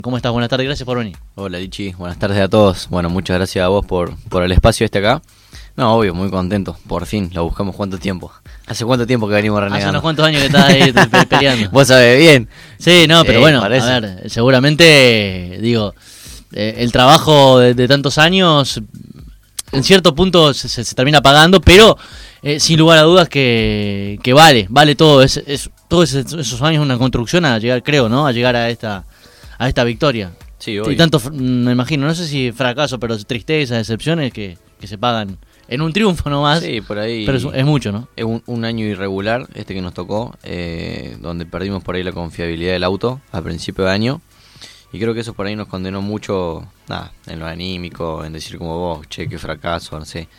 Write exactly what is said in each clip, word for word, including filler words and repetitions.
¿Cómo estás? Buenas tardes, gracias por venir. Hola Lichi, buenas tardes a todos. Bueno, muchas gracias a vos por, por el espacio este acá. No, obvio, muy contento, por fin, lo buscamos. ¿Cuánto tiempo? ¿Hace cuánto tiempo que venimos renegando? Hace unos cuantos años que estás ahí pe- peleando. Vos sabés bien. Sí, no, pero Eh, bueno, parece. a ver, seguramente, digo, eh, el trabajo de, de tantos años, en cierto punto se, se, se termina pagando, pero eh, sin lugar a dudas que, que vale, vale todo, es, es todos esos, esos años una construcción a llegar, creo, ¿no? A llegar a esta, a esta victoria. Sí, obvio. Y tanto, me imagino, no sé si fracaso, pero tristezas, decepciones que, que se pagan en un triunfo nomás. Sí, por ahí. Pero es, es mucho, ¿no? Es un, un año irregular este que nos tocó, eh, donde perdimos por ahí la confiabilidad del auto a principio de año. Y creo que eso por ahí nos condenó mucho, nada, en lo anímico, en decir como vos, che, qué fracaso, no sé.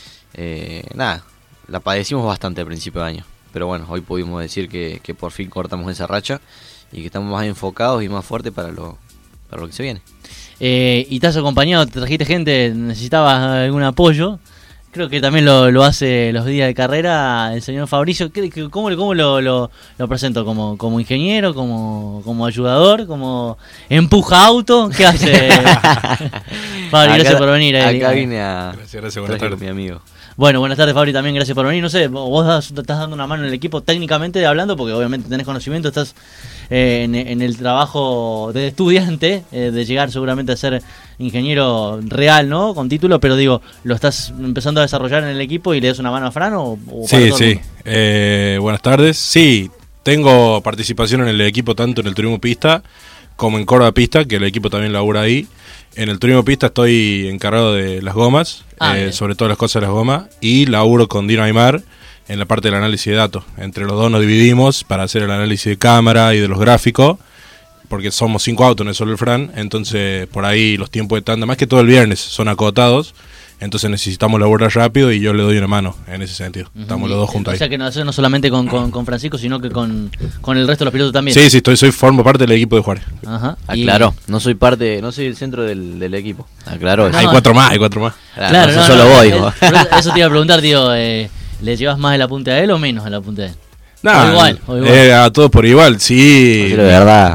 Eh, nada, la padecimos bastante al principio de año. Pero bueno, hoy pudimos decir que, que por fin cortamos esa racha y que estamos más enfocados y más fuertes para lo, para lo que se viene. Eh, y te has acompañado, te trajiste gente, necesitabas algún apoyo. Creo que también lo, lo hace los días de carrera el señor Fabricio. ¿Qué- qué- ¿Cómo, cómo lo, lo, lo presento? ¿Como, como ingeniero? Como, ¿Como ayudador? ¿Como empuja auto? ¿Qué hace? Fabri, gracias por venir. eh. Acá vine a Gracias, gracias, buenas traer tardes. mi amigo. Bueno, buenas tardes, Fabri, también gracias por venir. No sé, vos das- te estás dando una mano en el equipo técnicamente hablando, porque obviamente tenés conocimiento, estás eh, en, en el trabajo de estudiante, eh, de llegar seguramente a ser ingeniero real, ¿no? Con título, pero digo, ¿lo estás empezando a desarrollar en el equipo y le das una mano a Fran o, o para Sí, todo el sí. mundo? Eh, buenas tardes. Sí, tengo participación en el equipo tanto en el turismo pista como en Córdoba Pista, que el equipo también labura ahí. En el turismo pista estoy encargado de las gomas, Ah, eh, bien. sobre todo las cosas de las gomas, y laburo con Dino Aymar en la parte del análisis de datos. Entre los dos nos dividimos para hacer el análisis de cámara y de los gráficos, porque somos cinco autos, no es solo el Fran, entonces por ahí los tiempos de tanda, más que todo el viernes, son acotados, entonces necesitamos laburar rápido y yo le doy una mano en ese sentido. Ujú. Estamos los dos juntos O ahí. sea que no, no solamente con, con, con Francisco, sino que con, con el resto de los pilotos también. Sí, sí, estoy, soy, formo parte del equipo de Juárez. Ajá. Y- Aclaro, no soy parte, no soy el centro del, del equipo. Aclaro eso. Hay No, cuatro más, hay cuatro más. Claro, Claro, no, no, soy solo no, vos, eh, digo. pero eso te iba a preguntar, tío, eh, ¿le llevas más el apunte a él o menos el apunte a él? Nah, O igual, o igual. eh, a todos por igual, sí. Decirlo de verdad.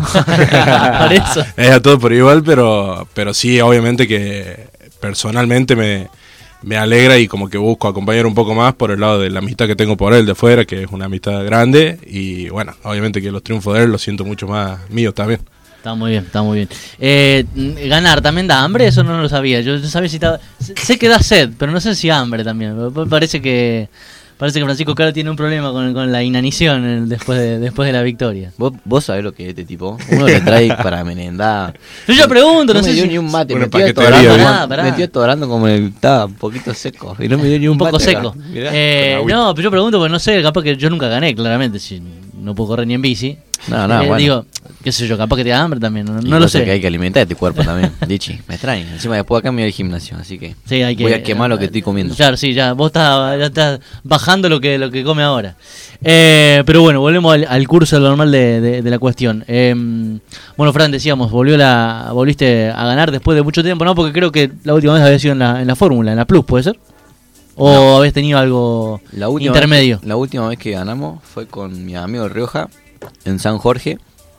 Por eso. Es a todos por igual, pero, pero sí, obviamente que personalmente me, me alegra y como que busco acompañar un poco más por el lado de la amistad que tengo por él de afuera, que es una amistad grande. Y bueno, obviamente que los triunfos de él los siento mucho más míos también. Está muy bien, está muy bien. Eh, ganar también da hambre, eso no lo sabía. Yo, yo sabía si estaba, sé que da sed, pero no sé si hambre también. Me parece que parece que Francisco Caro tiene un problema con, con la inanición eh, después de, después de la victoria. ¿Vos, vos sabés lo que es este tipo. Uno le trae para merendar. Yo ya pregunto, no, no sé me dio si ni un mate, Una me estoy paquetería, atorando, ¿no? como- Pará, pará. me estoy atorando como el estaba un poquito seco y no me dio ni un, un poco mate acá. seco. Mirá. Eh, con agüita. no, pero yo pregunto porque no sé, capaz que yo nunca gané, claramente, si no puedo correr ni en bici. No, no, Eh, bueno. Digo, qué sé yo, capaz que te da hambre también, no, Y no lo cosa sé. que hay que alimentar este cuerpo también, Lichi, me extraña. Encima después acá me voy al gimnasio, así que, Sí, hay que, voy a quemar lo que estoy comiendo. Claro, sí, ya, vos estás, ya estás bajando lo que, lo que come ahora. Eh, pero bueno, volvemos al, al curso normal de, de, de la cuestión. Eh, bueno, Fran, decíamos, volvió la, volviste a ganar después de mucho tiempo, ¿no? Porque creo que la última vez había sido en la, en la Fórmula, en la Plus, ¿puede ser? ¿O No. habías tenido algo La última intermedio? Vez, la última vez que ganamos fue con mi amigo Rioja en San Jorge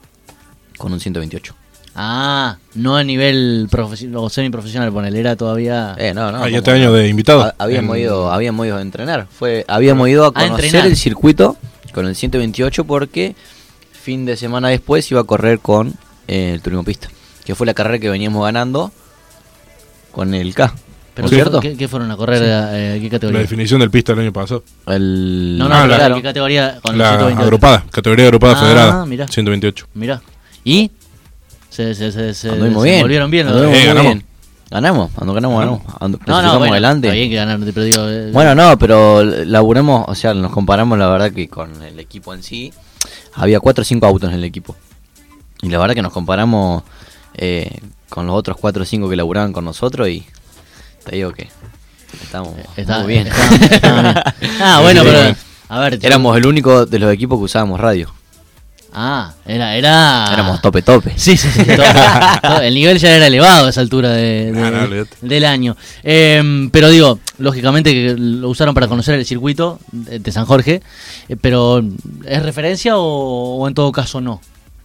con un ciento veintiocho. Ah, no a nivel profesional o semiprofesional, ponele, era todavía... Eh, no, no. Ah, y como- este año de invitado. Ha- Habíamos En- ido, habíamos ido a entrenar. Fue, habíamos ido a A conocer entrenar. el circuito con el ciento veintiocho porque fin de semana después iba a correr con eh, el turismo pista, que fue la carrera que veníamos ganando con el K. Pero ¿No es ¿qué, cierto? ¿qué, qué fueron a correr? Eh, ¿Qué La categoría? definición del pista del año pasado. El... No, no, Ah, pero la- claro, ¿qué categoría? Con el La ciento veintiocho. agrupada, categoría agrupada Ah, federada. mirá. ciento veintiocho. Mirá. ¿Y? Se, se, se, se, Anduvimos se bien. volvieron bien. los Anduvimos dos. Eh, muy ganamos. bien. Ganamos, cuando ganamos, ganamos. Ando- No, no, clasificamos bueno, adelante. está bien que ganaron, pero digo... eh, Bueno, no, pero laburemos, o sea, nos comparamos la verdad que con el equipo en sí. Había cuatro o cinco autos en el equipo. Y la verdad que nos comparamos eh, con los otros cuatro o cinco que laburaban con nosotros y te digo que estamos está, muy bien. está- está bien. Ah, bueno, Sí, pero... bueno. A ver... yo- Éramos el único de los equipos que usábamos radio. Ah, era... era... Éramos tope tope. Sí, sí, sí. todo- todo- el nivel ya era elevado a esa altura de, de- Ah, no, olvídate. del año. Eh, pero digo, lógicamente que lo usaron para conocer el circuito de, de San Jorge, eh, pero ¿es referencia o, o en todo caso no?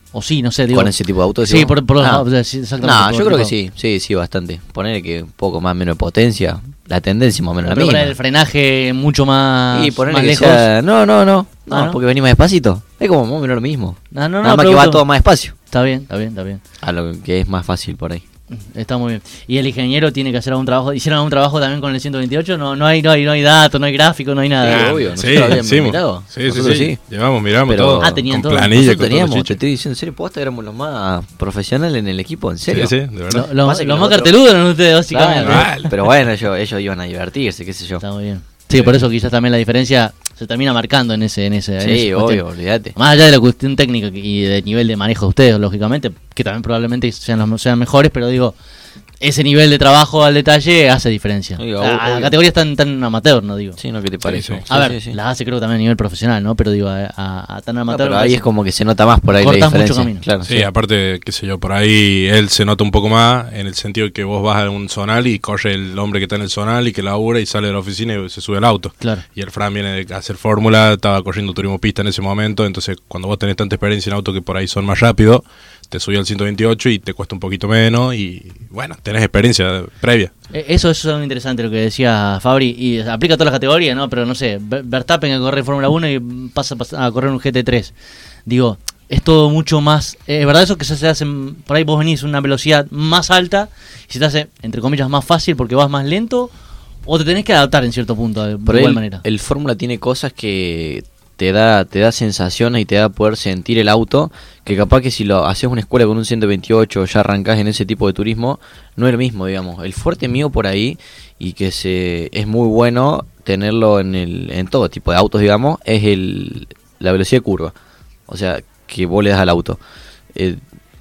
O sí, no sé, digo. ¿Con ese tipo de autos? Sí, digo? por, por los no. autos, sí, exactamente. No, por yo creo que tipo. sí, sí, sí, bastante. Ponerle que un poco más, menos de potencia, la tendencia más o menos la Pero misma. poner el frenaje mucho más, Y ponerle más que lejos. sea... No, no, no, no, Ah, ¿no? porque venís más despacito. Es como más o menos lo mismo. Ah, no, no, Nada más que pregunto. va todo más despacio. Está bien, está bien, está bien. A lo que es más fácil por ahí. Está muy bien. ¿Y el ingeniero tiene que hacer algún trabajo? ¿Hicieron algún trabajo también con el ciento veintiocho? No, no hay, no hay, no hay datos, no hay gráfico, no hay nada. Sí, Ah, obvio, sí, nosotros habíamos hicimos. mirado. Sí, sí, Nosotros sí, sí. Llevamos, miramos Pero- todo. Ah, tenían con todo. planilla, Nosotros con todo teníamos, te chiche. estoy diciendo en serio, posta éramos los más profesionales en el equipo, en serio. Sí, sí, de verdad. Lo- lo- Pasa que los los más otros- carteludos eran ustedes, básicamente. Claro, pero bueno, ellos, ellos iban a divertirse, qué sé yo. Está muy bien. Sí, por eso quizás también la diferencia se termina marcando en ese en ese en Sí, esa cuestión. obvio, olvídate. Más allá de la cuestión técnica y de nivel de manejo de ustedes, lógicamente, que también probablemente sean los sean mejores, pero digo, ese nivel de trabajo al detalle hace diferencia. Sí, a, obvio. a categorías tan tan amateur, no digo. Sí, ¿no? ¿Qué te parece? sí. A Sí, ver, sí, sí. las hace creo que también a nivel profesional, ¿no? Pero digo, a, a- a tan No, amateur. pero me ahí parece- es como que se nota más por ahí la Cortás mucho diferencia. camino. Claro, Sí, aparte, qué sé yo, por ahí él se nota un poco más en el sentido de que vos vas a un zonal y corre el hombre que está en el zonal y que labura y sale de la oficina y se sube al auto. Claro. Y el Fran viene de hacer fórmula, estaba corriendo turismo pista en ese momento, entonces cuando vos tenés tanta experiencia en auto que por ahí son más rápidos, te subí al ciento veintiocho y te cuesta un poquito menos y bueno, tenés experiencia previa. Eh, Eso, eso es algo interesante lo que decía Fabri, y aplica a todas las categorías, ¿no? Pero no sé, Ver- Verstappen que corre en Fórmula uno y pasa, pasa a correr un G T tres. Digo, es todo mucho más... Es verdad eso que se hace, por ahí vos venís a una velocidad más alta y se te hace, entre comillas, más fácil porque vas más lento, o te tenés que adaptar en cierto punto, de, de Por igual ahí manera. el Fórmula tiene cosas que te da te da sensaciones y te da poder sentir el auto, que capaz que si lo haces una escuela con un ciento veintiocho ya arrancás en ese tipo de turismo, no es lo mismo, digamos. El fuerte mío por ahí, y que se es muy bueno tenerlo en el en todo tipo de autos, digamos, es el la velocidad de curva. O sea, que vos le das al auto. Eh,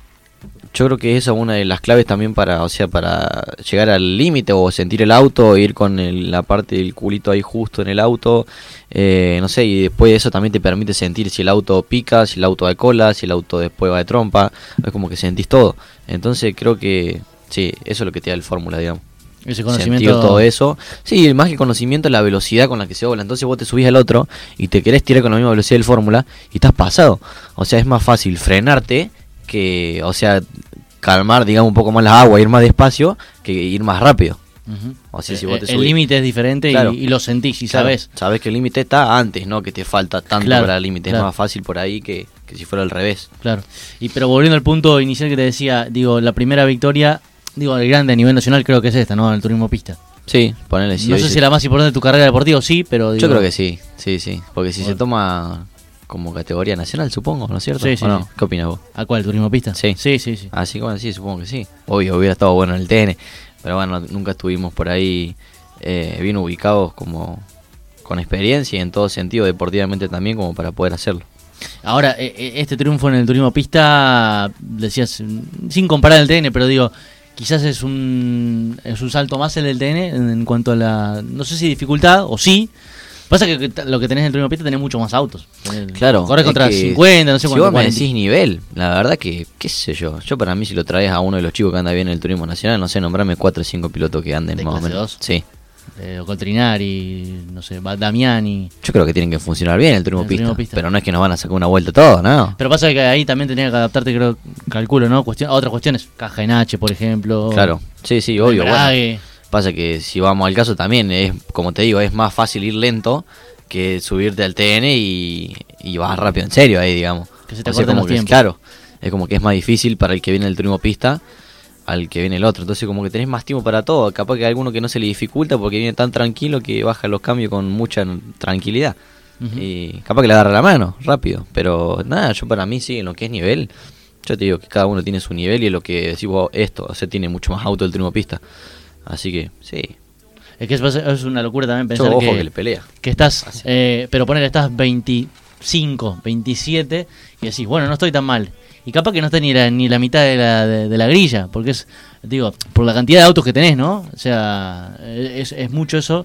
yo creo que esa es una de las claves también para, o sea, para llegar al límite o sentir el auto, ir con el- la parte del culito ahí justo en el auto, eh, no sé, y después eso también te permite sentir si el auto pica, si el auto va de cola, si el auto después va de trompa, es como que sentís todo. Entonces creo que sí, eso es lo que te da el Fórmula, digamos. Ese Sentir conocimiento... todo eso. Sí, más que conocimiento, la velocidad con la que se dobla. Entonces vos te subís al otro y te querés tirar con la misma velocidad del Fórmula y estás pasado. O sea, es más fácil frenarte que, o sea, calmar, digamos, un poco más la agua, ir más despacio que ir más rápido. Ujú. O sea, si Eh, vos te el subís- límite es diferente y- Claro. y, lo sentís y Claro, sabés. sabés que el límite está antes, ¿no? Que te falta tanto Claro, para el límite. claro. Es más fácil por ahí que, que si fuera al revés. Claro. Y pero volviendo al punto inicial que te decía, digo, la primera victoria, digo, el grande a nivel nacional creo que es esta, ¿no? El turismo pista. Sí, ponele sí. No hoy sé sí. si la más importante de tu carrera deportiva, sí, pero digo, Yo creo que sí, sí, sí. Porque si Bueno. se toma como categoría nacional, supongo, ¿no es cierto? Sí, sí, ¿O no? sí. ¿Qué opinas vos? ¿A cuál? ¿Turismo pista? Sí. Sí, sí, sí. Así como sí, supongo que sí. Obvio, hubiera estado bueno en el T N. Pero bueno, nunca estuvimos por ahí eh, bien ubicados como con experiencia y en todo sentido deportivamente también como para poder hacerlo. Ahora, eh, eh, este triunfo en el turismo pista, decías, mm, sin comparar el T N, pero digo, quizás es un, es un salto más en el T N en, en cuanto a la, no sé si dificultad o sí. Pasa que que t- lo que tenés en el turismo pista tenés muchos más autos. Tenés- Claro. Corres es contra que cincuenta, no sé si cuánto. vos me cuarenta. decís nivel, la verdad que, qué sé yo. Yo para mí si lo traes a uno de los chicos que anda bien en el turismo nacional, no sé, nombrame cuatro o cinco pilotos que anden ¿De más o clase menos. dos? Sí. Eh, Coltrinari, no sé, Ba- Damiani. Yo creo que tienen que funcionar bien el turismo, El pista, turismo pista. pero no es que nos van a sacar una vuelta todo, ¿no? Pero pasa que ahí también tenía que adaptarte, creo, calculo, ¿no? Cuestión, a otras cuestiones, caja en H, por ejemplo. Claro. Sí, sí, obvio. Bueno. embrague. Pasa que si vamos al caso también, es como te digo, es más fácil ir lento que subirte al T N y, y vas rápido en serio ahí, digamos. Que se te O sea, acorten como los que es- tiempos. Claro, es como que es más difícil para el que viene el turismo pista al que viene el otro. Entonces como que tenés más tiempo para todo. Capaz que hay alguno que no se le dificulta porque viene tan tranquilo que baja los cambios con mucha tranquilidad. Ujú. Y capaz que le agarra la mano rápido. Pero nada, yo para mí sí, en lo que es nivel, yo te digo que cada uno tiene su nivel y en lo que decís vos, esto, o sea, tiene mucho más auto el turismo pista. Así que sí, Es que es, es una locura también yo pensar ojo que, que le pelea. que estás, Así. eh, pero poner estás veinticinco, veintisiete y decís, bueno, no estoy tan mal. Y capaz que no está ni la, ni la mitad de la, de, de la grilla, porque es, digo, por la cantidad de autos que tenés, ¿no? O sea, es, es mucho eso.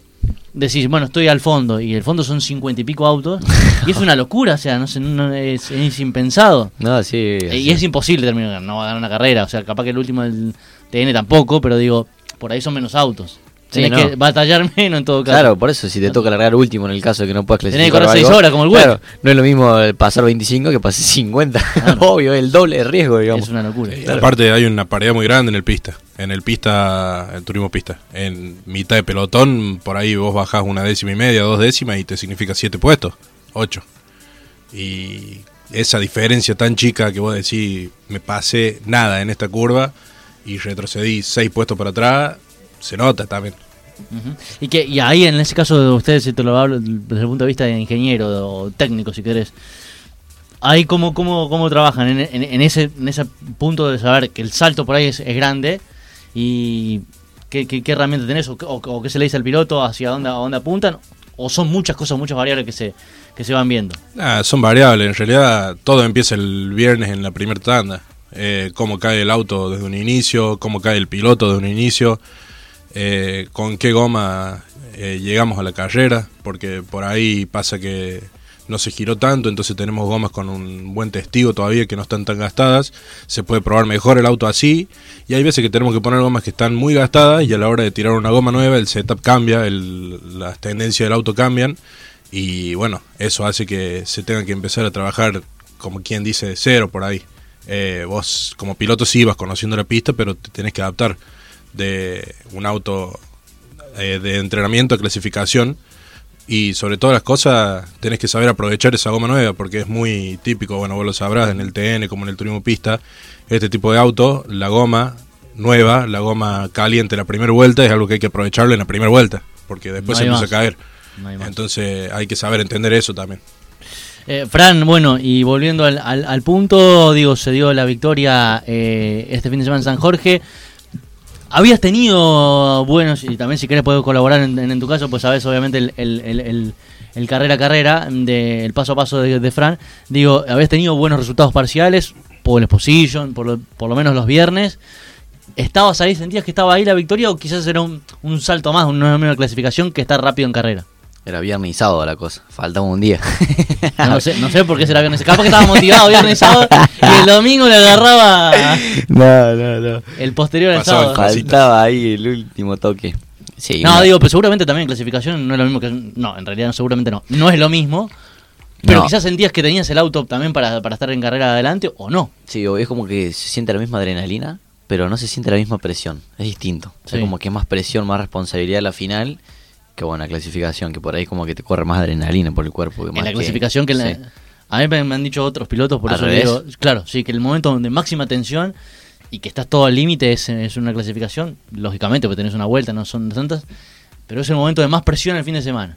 Decís, bueno, estoy al fondo, y el fondo son cincuenta y pico autos, y es una locura, o sea, no sé, no, es, es impensado. No, sí. Eh, así. Y es imposible terminar, no va a ganar una carrera, o sea, capaz que el último del T N tampoco, pero digo, por ahí son menos autos. Sí, tenés no. que batallar menos en todo caso. Claro, por eso, si te toca largar último en el caso de que no puedas clasificar. Tenés que correr o algo, seis horas como el güey. claro, no es lo mismo pasar veinticinco que pasar cincuenta. Claro. Obvio, es el doble de riesgo, digamos. Es una locura. Y Claro. aparte hay una paridad muy grande en el pista, en el pista, el turismo pista. En mitad de pelotón, por ahí vos bajás una décima y media, dos décimas y te significa siete puestos, ocho. Y esa diferencia tan chica que vos decís, me pasé nada en esta curva y retrocedí seis puestos para atrás, se nota también. Uh-huh. Y que y ahí en ese caso de ustedes, si te lo hablo desde el punto de vista de ingeniero o técnico, si querés, ahí cómo, cómo, cómo trabajan en, en, en ese en ese punto de saber que el salto por ahí es, es grande y qué, qué, qué herramienta tenés o, o, o qué se le dice al piloto, hacia dónde, a dónde apuntan, o son muchas cosas, muchas variables que se que se van viendo. Ah, son variables, en realidad todo empieza el viernes en la primera tanda. Eh, cómo cae el auto desde un inicio, cómo cae el piloto desde un inicio, eh, con qué goma eh, llegamos a la carrera, porque por ahí pasa que no se giró tanto, entonces tenemos gomas con un buen testigo todavía que no están tan gastadas, se puede probar mejor el auto así, y hay veces que tenemos que poner gomas que están muy gastadas y a la hora de tirar una goma nueva el setup cambia, el, las tendencias del auto cambian, y bueno, eso hace que se tenga que empezar a trabajar como quien dice de cero por ahí. Eh, vos como piloto sí vas conociendo la pista, pero te tenés que adaptar de un auto eh, de entrenamiento a clasificación, y sobre todas las cosas tenés que saber aprovechar esa goma nueva, porque es muy típico, bueno, vos lo sabrás, en el T N como en el turismo pista, este tipo de auto, la goma nueva, la goma caliente la primera vuelta es algo que hay que aprovecharlo en la primera vuelta, porque después No se hay empieza más. a caer. No hay más. Entonces hay que saber entender eso también. Eh, Fran, bueno, y volviendo al, al, al punto, digo, se dio la victoria eh, este fin de semana en San Jorge. Habías tenido buenos, y también si querés puedo colaborar en, en, en tu caso, pues sabés obviamente el, el, el, el, el carrera a carrera, de, el paso a paso de, de Fran. Digo, habías tenido buenos resultados parciales, por el position, por lo, por lo menos los viernes. ¿Estabas ahí, sentías que estaba ahí la victoria o quizás era un, un salto más, una nueva clasificación que está rápido en carrera? Era viernes y sábado la cosa, faltaba un día. No sé, no sé por qué será viernes. Capaz que estaba motivado viernes y sábado y el domingo le agarraba No, no, no. el posterior al Pasaba el sábado. Faltaba ahí el último toque. Sí, No, una- digo, pero seguramente también en clasificación no es lo mismo que... No, en realidad no, seguramente no. No es lo mismo, pero No. quizás sentías que tenías el auto también para, para estar en carrera adelante o no. Sí, o es como que se siente la misma adrenalina, pero no se siente la misma presión. Es distinto. O sea, Sí. como que más presión, más responsabilidad a la final que bueno, la clasificación, que por ahí como que te corre más adrenalina por el cuerpo. Que En más la clasificación que... en la- sí. A mí me me han dicho otros pilotos, por ¿Al eso revés? digo... Claro, sí, que el momento de máxima tensión y que estás todo al límite es, es una clasificación, lógicamente, porque tenés una vuelta, no son tantas, pero es el momento de más presión el fin de semana.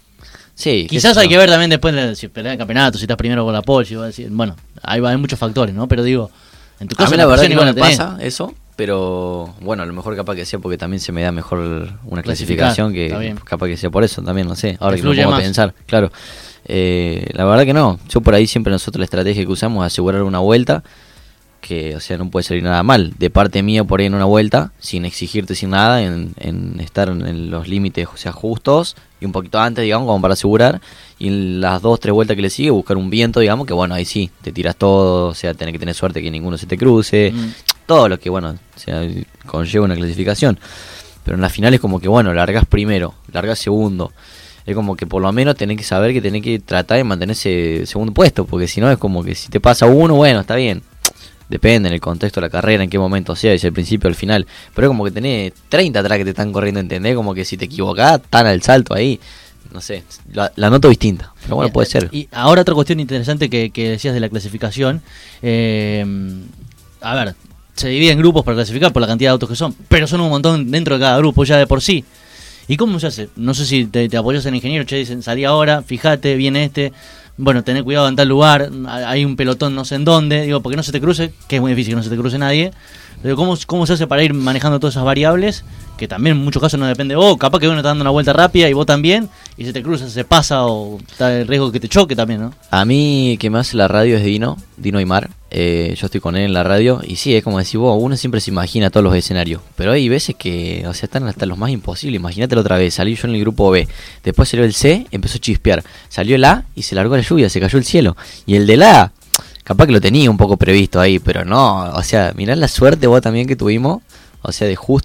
Sí, Quizás eso. hay que ver también después de si peleas el campeonato, si estás primero con la pole, si vas a decir, bueno, hay, hay muchos factores, ¿no? Pero digo, en tu A caso mí la verdad que presión no igual me la tenés. pasa eso, pero bueno, a lo mejor capaz que sea porque también se me da mejor una Clasificar, clasificación que está bien. capaz que sea por eso también, no sé. Ahora Te que me fluye pongo a más. pensar, claro. Eh, la verdad que no. Yo por ahí siempre nosotros la estrategia que usamos es asegurar una vuelta, que o sea no puede salir nada mal. De parte mía por ahí en una vuelta, sin exigirte sin nada, en, en estar en los límites o sea justos y un poquito antes, digamos, como para asegurar. Y en las dos, tres vueltas que le sigue, buscar un viento, digamos, que bueno, ahí sí, te tiras todo, o sea, tenés que tener suerte que ninguno se te cruce. Mm. Todo lo que, bueno, o sea, conlleva una clasificación. Pero en la final es como que, bueno, largas primero, largas segundo. Es como que por lo menos tenés que saber que tenés que tratar de mantener ese segundo puesto, porque si no es como que si te pasa uno, bueno, está bien. Depende en el contexto de la carrera, en qué momento sea, si al principio o al final. Pero es como que tenés treinta atrás que te están corriendo, ¿entendés? Como que si te equivocás, están al salto ahí. No sé, la, la noto distinta, pero bueno, puede ser. Y ahora otra cuestión interesante que, que decías de la clasificación. Eh, a ver, se divide en grupos para clasificar por la cantidad de autos que son, pero son un montón dentro de cada grupo ya de por sí. ¿Y cómo se hace? No sé si te, te apoyas en el ingeniero, che, dicen, salí ahora, fíjate, viene este, bueno, tené cuidado en tal lugar, hay un pelotón no sé en dónde, digo, porque no se te cruce, que es muy difícil que no se te cruce nadie. Pero ¿cómo, cómo se hace para ir manejando todas esas variables? Que también en muchos casos no depende de vos, capaz que uno está dando una vuelta rápida y vos también, y se te cruza, se pasa o está el riesgo de que te choque también, ¿no? A mí que me hace la radio es Dino, Dino Aymar. Eh, yo estoy con él en la radio y sí, es como decir vos, uno siempre se imagina todos los escenarios, pero hay veces que, o sea, están hasta los más imposibles. Imagínatelo otra vez, salí yo en el grupo B, después salió el C, empezó a chispear, salió el A y se largó la lluvia, se cayó el cielo, y el del A, capaz que lo tenía un poco previsto ahí, pero no, o sea, mirá la suerte vos también que tuvimos, o sea, de justo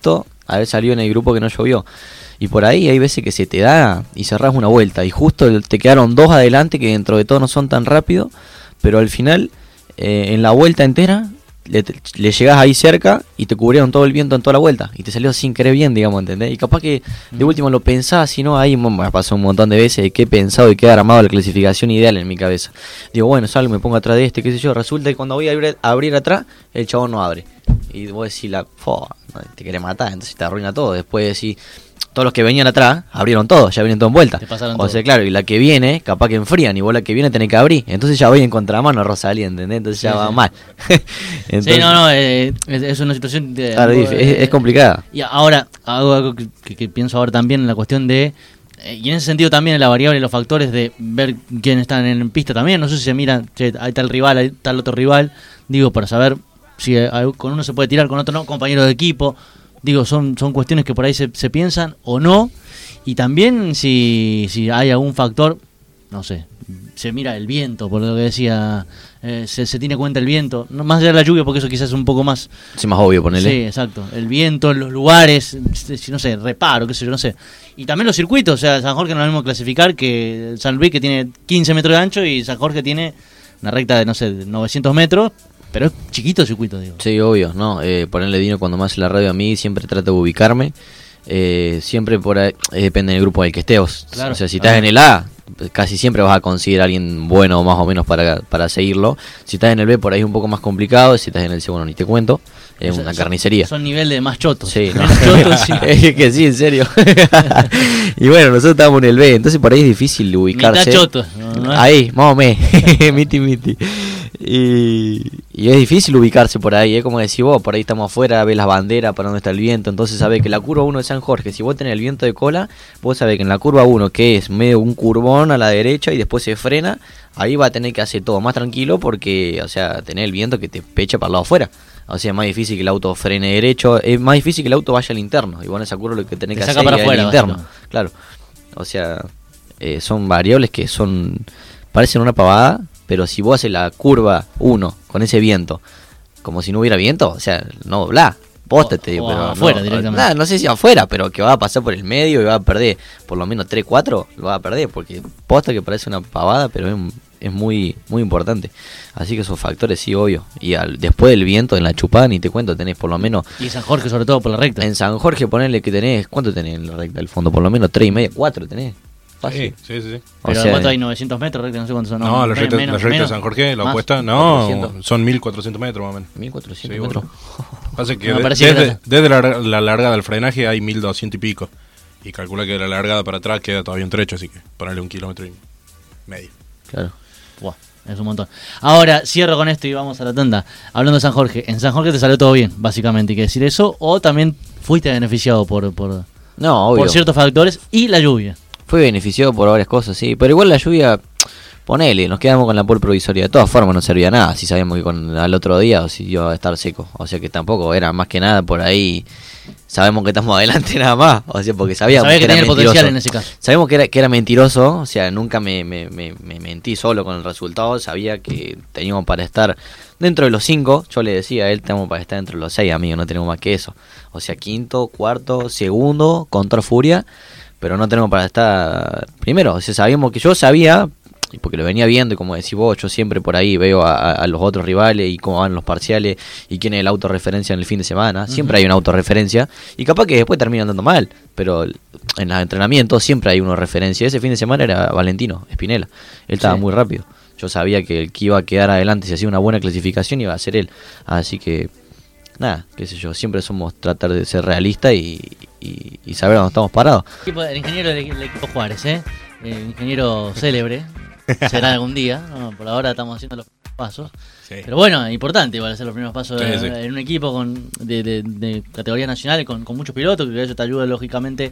haber salido en el grupo que no llovió. Y por ahí hay veces que se te da y cerrás una vuelta. Y justo te quedaron dos adelante que dentro de todo no son tan rápido. Pero al final, eh, en la vuelta entera, le, le llegás ahí cerca y te cubrieron todo el viento en toda la vuelta. Y te salió sin querer bien, digamos, ¿entendés? Y capaz que de último lo pensás, si no, ahí me pasó un montón de veces que he pensado y que he armado la clasificación ideal en mi cabeza. Digo, bueno, salgo, me pongo atrás de este, qué sé yo. Resulta que cuando voy a abrir, a abrir atrás, el chabón no abre. Y vos decís, la, fo, te querés matar, entonces te arruina todo. Después decís, todos los que venían atrás abrieron todo, ya vienen todo en vuelta. Te pasaron o todo. sea, claro, y la que viene, capaz que enfrían, y vos la que viene tenés que abrir. Entonces ya voy en contramano a Rosalía, ¿entendés? Entonces ya Sí, va sí. mal. Entonces, Sí, no, no, eh, es, es una situación... De, claro, eh, es, es complicada. Y ahora, algo, algo que, que- que pienso ahora también en la cuestión de... eh, y en ese sentido también la variable, los factores de ver quién están en pista también. No sé si se mira, che, ahí está el rival, ahí está el otro rival. Digo, para saber si eh, con uno se puede tirar, con otro no, compañero de equipo. Digo, son, son cuestiones que por ahí se, se piensan o no. Y también si, si hay algún factor, no sé, se mira el viento, por lo que decía, eh, se, se tiene cuenta el viento. No, más allá de la lluvia, porque eso quizás es un poco más... Sí, más obvio ponerle. Sí, exacto. El viento, los lugares, si no sé, reparo, qué sé yo, no sé. Y también los circuitos, o sea, San Jorge no es lo mismo clasificar que San Luis, que tiene quince metros de ancho, y San Jorge tiene una recta de, no sé, de novecientos metros, pero es chiquito el circuito, digo. Sí, obvio, ¿no? Eh, ponerle Dino cuando me hace la radio a mí, siempre trato de ubicarme. Eh, siempre por ahí, eh, depende del grupo en el que estés. Claro. O sea, si estás Ah. en el A, casi siempre vas a conseguir a alguien bueno más o menos para, para seguirlo. Si estás en el B, por ahí es un poco más complicado. Si estás en el C, bueno, ni te cuento. Es O sea, una son- carnicería. Son nivel de más chotos. Sí, no. Menos chotos, sí. Es que sí, en serio. Y bueno, nosotros estábamos en el B, entonces por ahí es difícil ubicarse. Mitad chotos. ¿no? ¿No es? Ahí, más o menos. miti, miti. Y, y es difícil ubicarse por ahí. Es como decir vos, por ahí estamos afuera, ves las banderas, para dónde está el viento. Entonces sabés que la curva uno de San Jorge, si vos tenés el viento de cola, vos sabés que en la curva uno, que es medio un curvón a la derecha y después se frena, ahí va a tener que hacer todo más tranquilo porque, o sea, tenés el viento que te pecha para el lado afuera. O sea, es más difícil que el auto frene derecho, es más difícil que el auto vaya al interno. Y vos en esa curva lo que tenés Te que saca hacer para es afuera, al interno. básicamente. Claro. O sea, eh, son variables que son parecen una pavada, pero si vos haces la curva uno con ese viento, como si no hubiera viento, o sea, no doblá. Posta, O- te digo, o pero afuera no, directamente. nada, no sé si afuera, pero que va a pasar por el medio y va a perder por lo menos tres, cuatro, lo va a perder, porque posta que parece una pavada, pero es, es muy muy importante. Así que esos factores sí, obvio. Y al, después del viento en la chupada, ni te cuento, tenés por lo menos... Y San Jorge, sobre todo por la recta. En San Jorge ponerle que tenés, ¿cuánto tenés en la recta del fondo? Por lo menos tres y media, cuatro tenés. Fácil. Sí, sí, sí. O Pero sea, ¿cuánto hay? novecientos metros, recta, no sé cuántos son. No, la me- recta, menos, la recta de menos, San Jorge, la más. opuesta, no, cuatrocientos. son mil cuatrocientos metros más o menos. mil cuatrocientos Sí, metros. Pasa que No, me de- parecía que desde, era- desde la, la largada del frenaje hay mil doscientos y pico. Y calcula que de la largada para atrás queda todavía un trecho, así que ponerle un kilómetro y medio. Claro. Buah, es un montón. Ahora, cierro con esto y vamos a la tanda. Hablando de San Jorge, en San Jorge te salió todo bien, básicamente, hay que decir eso. O también fuiste beneficiado por, por, No, obvio. por ciertos factores y la lluvia. Fue beneficiado por varias cosas, sí. Pero igual la lluvia, ponele, nos quedamos con la pole provisoria. De todas formas no servía nada si sabíamos que con al otro día o si iba a estar seco. O sea que tampoco era más que nada por ahí. Sabemos que estamos adelante nada más. O sea, porque sabíamos Sabía que era tenía el mentiroso. potencial en ese caso. Sabemos que era, que era mentiroso, o sea, nunca me, me, me, me mentí solo con el resultado, sabía que teníamos para estar dentro de los cinco, yo le decía a él, tenemos para estar dentro de los seis, amigo, no tenemos más que eso. O sea, quinto, cuarto, segundo, contra Furia, pero no tenemos para estar primero, o sea, sabíamos que yo sabía, y porque lo venía viendo, y como decís vos, yo siempre por ahí veo a, a- a los otros rivales y cómo van los parciales y quién es el autorreferencia en el fin de semana. Siempre hay una autorreferencia y capaz que después termina andando mal, pero en los entrenamientos siempre hay una referencia. Ese fin de semana era Valentino Espinela, él estaba Sí. muy rápido. Yo sabía que el que iba a quedar adelante si hacía una buena clasificación iba a ser él. Así que, nada, qué sé yo, siempre somos tratar de ser realistas y, y, y saber dónde estamos parados. Equipo- El ingeniero del del equipo Juárez, ¿eh? El ingeniero célebre. Será algún día. No, por ahora estamos haciendo los pasos. Sí. Pero bueno, importante igual hacer los primeros pasos Sí, en, sí. en un equipo con, de, de, de categoría nacional con, con muchos pilotos, que eso te ayuda lógicamente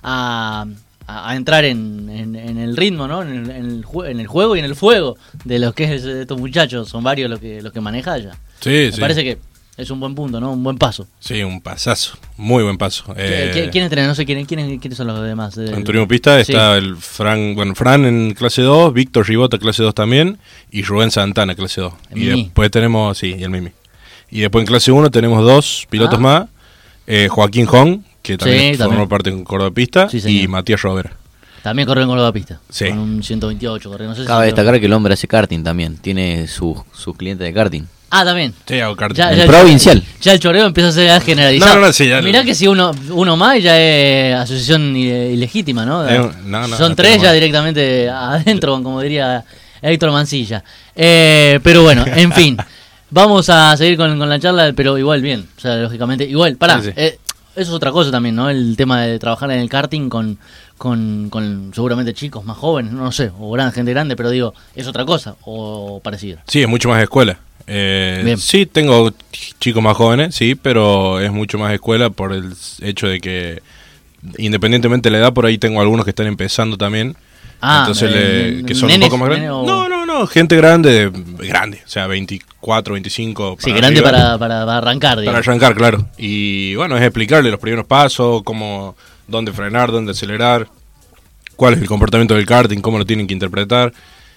a, a, a entrar en, en, en el ritmo, ¿no? En el, en, el jue- en el juego y en el fuego de los que es de estos muchachos. Son varios los que los que maneja ya. Sí, Me sí. parece que es un buen punto, ¿no? Un buen paso. Sí, un pasazo. Muy buen paso. Eh, ¿Qui- ¿Quién entrena? No sé quién, quiénes, quiénes son los demás. Eh, En turismo pista sí. está el Fran, bueno, Fran en clase dos, Víctor Ribota clase dos también y Rubén Santana clase dos. El Y Mimi. después tenemos, sí, y el Mimi. Y después en clase uno tenemos dos pilotos Ah. más, eh, Joaquín Hong, que también Sí, formó también. parte en Córdoba Pista, Sí, señor. y Matías Robera. También corrió en Córdoba Pista. Sí. Con un ciento veintiocho corrió. No sé si Cabe lo- destacar que el hombre hace karting también. Tiene sus sus clientes de karting. Ah, también. Sí, hago karting. Ya, El ya, provincial. Ya el choreo empieza a ser generalizado. No, no, no, sí, ya- Mirá que si uno uno más ya es asociación i- ilegítima, ¿no? Eh, no, no, Son no tres tengo ya más. directamente adentro, como diría Héctor Mancilla. Eh, pero bueno, en fin. Vamos a seguir con, con la charla, pero igual bien. O sea, lógicamente, igual. Pará, Sí, sí. eh, eso es otra cosa también, ¿no? El tema de trabajar en el karting con, con, con seguramente chicos más jóvenes, no sé, o gran, gente grande, pero digo, es otra cosa o parecido. Sí, es mucho más escuela. Eh, Bien. sí, tengo ch- chicos más jóvenes, sí, pero es mucho más escuela por el s- hecho de que, independientemente de la edad, por ahí tengo algunos que están empezando también. Ah, Entonces, eh, le- que son nenes, un poco más grandes. nene o- No, no, no, gente grande, grande, o sea, veinticuatro, veinticinco. Sí, para grande arriba. para, para, para arrancar, Para digamos. arrancar, claro. Y bueno, es explicarle los primeros pasos, cómo, dónde frenar, dónde acelerar, cuál es el comportamiento del karting, cómo lo tienen que interpretar.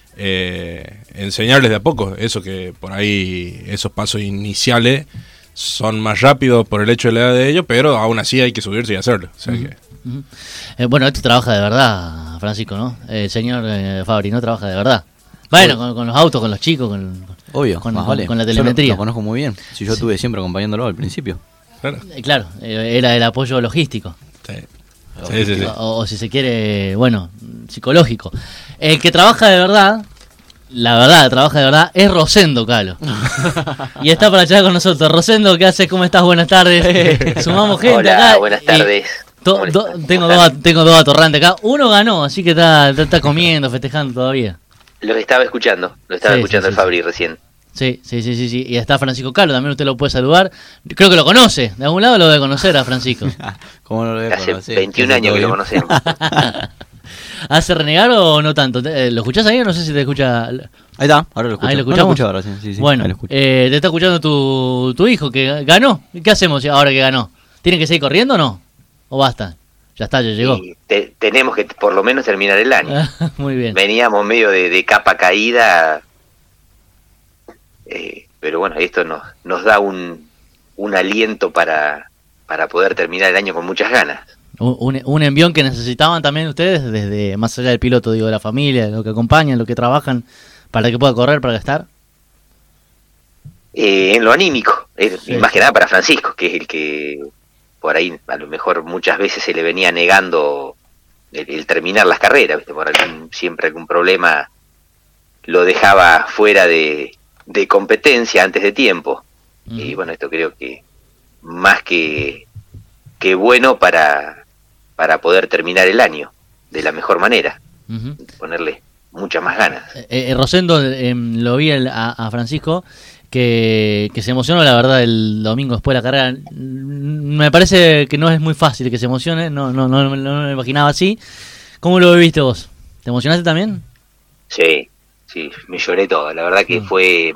Eh, enseñarles de a poco, eso que por ahí, esos pasos iniciales son más rápidos por el hecho de la edad de ellos, pero aún así hay que subirse y hacerlo. O sea que, Ujú. Eh, bueno, este trabaja de verdad, Francisco, ¿no? El señor eh, Fabri, ¿no? Trabaja de verdad. Bueno, con, con los autos, con los chicos, con, Obvio, con, más con- vale. con la Yo lo- telemetría. Lo, conozco muy bien. Si yo estuve siempre acompañándolo al principio. claro. Eh, claro, eh, era el apoyo logístico. Sí. Sí, sí, sí. O, o si se quiere, bueno, psicológico. El que trabaja de verdad, la verdad, trabaja de verdad, es Rosendo Calo. Y está para charlar con nosotros. Rosendo, ¿qué haces? ¿Cómo estás? Buenas tardes. Sumamos gente Hola, acá. buenas y tardes. to- ¿Cómo do- están? tengo, ¿Cómo dos, están? tengo dos atorrantes acá. Uno ganó, así que está, está, está comiendo, festejando todavía. Los estaba escuchando, lo estaba Sí, escuchando sí, el sí, Fabri recién. Sí, sí, sí, sí, sí. Y está Francisco Calo, también usted lo puede saludar. Creo que lo conoce. De algún lado lo debe conocer a Francisco. ¿Cómo no lo voy a Hace conocer? veintiún Hace años que lo todo bien. conocemos. ¿Hace renegar o no tanto? ¿Te- ¿Lo escuchás ahí o no sé si te escucha? Ahí está, ahora lo escucho. Ahí lo No escuchamos. escuchaba recién, sí, sí, Bueno, ahí lo escucho. eh, te está escuchando tu, tu hijo que ganó. ¿Qué hacemos ahora que ganó? ¿Tiene que seguir corriendo o no? ¿O basta? Ya está, ya llegó. Y te- tenemos que por lo menos terminar el año. Muy bien. Veníamos medio de, de capa caída, eh, pero bueno, esto nos, nos da un, un aliento para, para poder terminar el año con muchas ganas. Un, un, un envión que necesitaban también ustedes, desde más allá del piloto, digo, de la familia, de lo que acompañan, lo que trabajan, para que pueda correr, para gastar. Eh, en lo anímico, eh, Sí. y más que nada para Francisco, que es el que por ahí a lo mejor muchas veces se le venía negando el, el terminar las carreras, ¿viste? Por algún, siempre algún problema lo dejaba fuera de, de competencia antes de tiempo. Ujú. Y bueno, esto creo que más que, que bueno para, para poder terminar el año de la mejor manera, Ujú. ponerle muchas más ganas. Eh, eh, Rosendo, eh, lo vi el- a, a Francisco, que, que se emocionó, la verdad, el domingo después de la carrera. Mm, Me parece que no es muy fácil que se emocione, no, no, no, no me lo imaginaba así. ¿Cómo lo viviste vos? ¿Te emocionaste también? Sí, sí, me lloré todo. La verdad que Mm. fue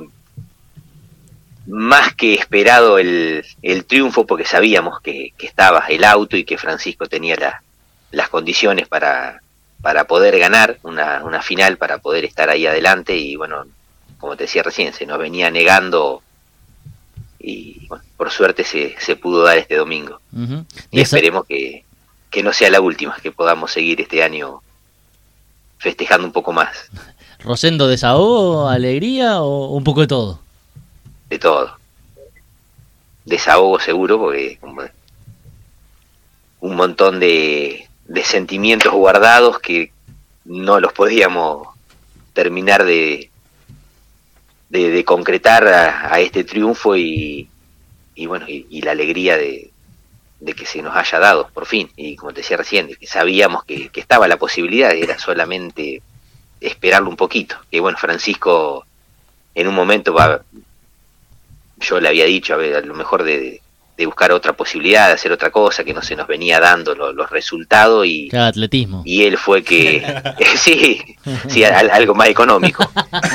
más que esperado el, el triunfo, porque sabíamos que, que estaba el auto y que Francisco tenía la- las condiciones para, para poder ganar una, una final, para poder estar ahí adelante. Y bueno, como te decía recién, se nos venía negando y bueno, por suerte se, se pudo dar este domingo. Ujú. Y Esa- esperemos que, que no sea la última, que podamos seguir este año festejando un poco más. ¿Rosendo desahogo, alegría o un poco de todo? De todo. Desahogo seguro, porque como un montón de, de sentimientos guardados que no los podíamos terminar de, de, de concretar a, a este triunfo y, y bueno, y, y la alegría de, de que se nos haya dado por fin. Y como te decía recién, de que sabíamos que, que estaba la posibilidad, era solamente esperarlo un poquito. Que bueno, Francisco en un momento va, yo le había dicho, a ver, a lo mejor de, de buscar otra posibilidad, de hacer otra cosa, que no se nos venía dando lo- los resultados y, Claro, atletismo. y él fue que, sí, sí, al- algo más económico.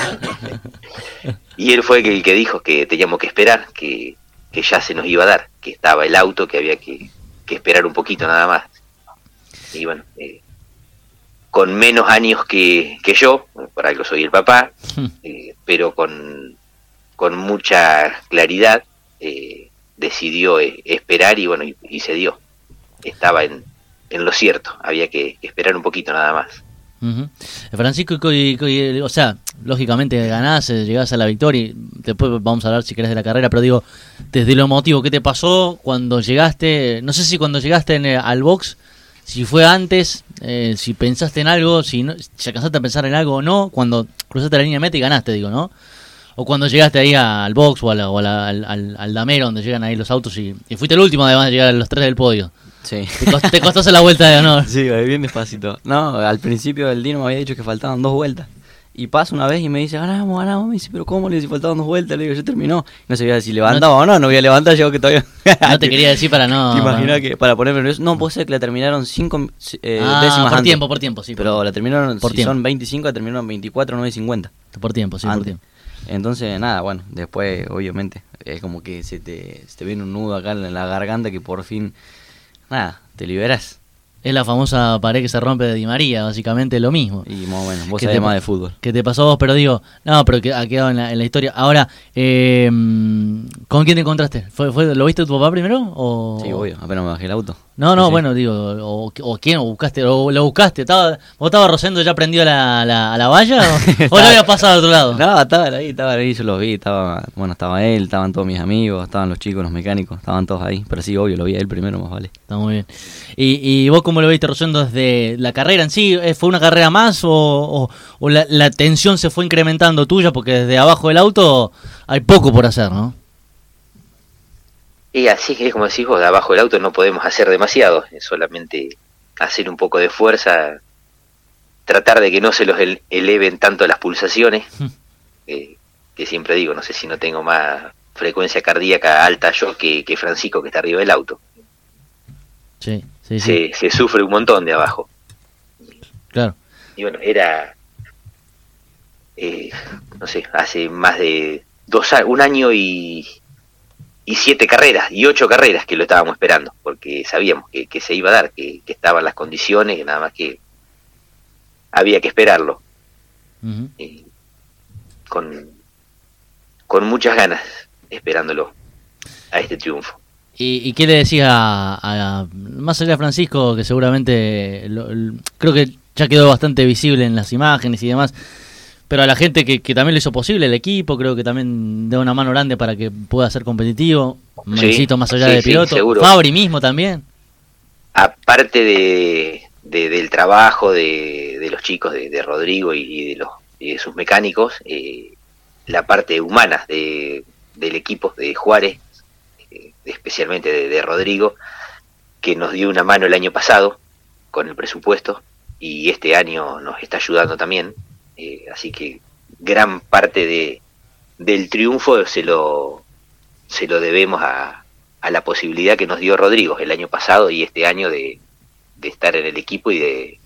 Y él fue que el que dijo que teníamos que esperar, que, que ya se nos iba a dar, que estaba el auto, que había que, que esperar un poquito nada más. Y bueno, eh, con menos años que, que yo, por algo soy el papá, eh, pero con, con mucha claridad, eh, decidió eh, esperar y bueno, y, y se dio. estaba en, en lo cierto, había que, que esperar un poquito nada más. Uh-huh. Francisco, y, y, y, o sea, lógicamente ganás, llegás a la victoria, y después vamos a hablar si querés de la carrera, pero digo, desde lo emotivo, ¿qué te pasó cuando llegaste? No sé si cuando llegaste en, al box, si fue antes, eh, si pensaste en algo, si, no, si alcanzaste a pensar en algo o no, cuando cruzaste la línea de meta y ganaste, digo, ¿no? O cuando llegaste ahí al box o, a la, o a la, al, al, al damero donde llegan ahí los autos y, y fuiste el último además de llegar a los tres del podio. Sí. Te costó, te costó hacer la vuelta de honor. Sí, bien despacito. No, al principio el Dino me había dicho que faltaban dos vueltas. Y pasa una vez y me dice, ganamos, ganamos. Me dice, pero ¿cómo? Le dice, faltaban dos vueltas. Le digo, ya terminó. No sabía si levantaba no, o no. No voy a levantar, yo que todavía... No te quería decir para no... ¿Te imaginas que para ponerme nervioso? No, puede ser que la terminaron cinco eh, ah, décimas por antes. tiempo, por tiempo, sí. Por pero tiempo. la terminaron, por si tiempo. son veinticinco, la terminaron veinticuatro, nueve cincuenta. Por tiempo, sí, antes. por tiempo. Entonces, nada, bueno, después, obviamente, es como que se te, se te viene un nudo acá en la garganta que por fin, nada, te liberas. Es la famosa pared que se rompe de Di María, básicamente lo mismo. Y más o menos, vos que sabés te, más de fútbol. Que te pasó a vos, pero digo, no, pero que ha quedado en la, en la historia. Ahora, eh, ¿con quién te encontraste? ¿Fue, fue, ¿Lo viste tu papá primero? O... Sí, obvio, apenas me bajé el auto. No, no, sí. bueno, digo, o, o quién, o buscaste, o lo buscaste. ¿Estaba, ¿Vos estabas Rosendo ya prendido a la, la, a la valla o, o lo habías pasado al otro lado? No, estaban ahí, estaban ahí, yo los vi, estaba, bueno, estaba él, estaban todos mis amigos, estaban los chicos, los mecánicos, estaban todos ahí, pero sí, obvio, lo vi a él primero, más vale. Está muy bien. ¿Y, y vos cómo lo viste, Rosendo, desde la carrera en sí? ¿Fue una carrera más o, o, o la, la tensión se fue incrementando tuya? Porque desde abajo del auto hay poco por hacer, ¿no? Y así es como decís vos, de abajo del auto no podemos hacer demasiado, es solamente hacer un poco de fuerza, tratar de que no se los ele- eleven tanto las pulsaciones, eh, que siempre digo, no sé si no tengo más frecuencia cardíaca alta yo que, que Francisco que está arriba del auto. Sí, sí, sí. Se, se sufre un montón de abajo. Claro. Y bueno, era, eh, no sé, hace más de dos años, un año y... y siete carreras, y ocho carreras que lo estábamos esperando, porque sabíamos que, que se iba a dar, que, que estaban las condiciones, que nada más que había que esperarlo. Uh-huh. Y con, con muchas ganas, esperándolo a este triunfo. ¿Y, y qué le decías a, a, más allá de Francisco, que seguramente lo, lo, creo que ya quedó bastante visible en las imágenes y demás, pero a la gente que, que también lo hizo posible, el equipo, creo que también da una mano grande para que pueda ser competitivo, Mancito sí, más allá sí, de piloto, sí, Fabri mismo también. Aparte de, de del trabajo de, de los chicos, de, de Rodrigo y, y, de los, y de sus mecánicos, eh, la parte humana de, del equipo de Juárez, eh, especialmente de, de Rodrigo, que nos dio una mano el año pasado con el presupuesto y este año nos está ayudando también. Eh, así que gran parte de del triunfo se lo se lo debemos a, a la posibilidad que nos dio Rodrigo el año pasado y este año de, de estar en el equipo y de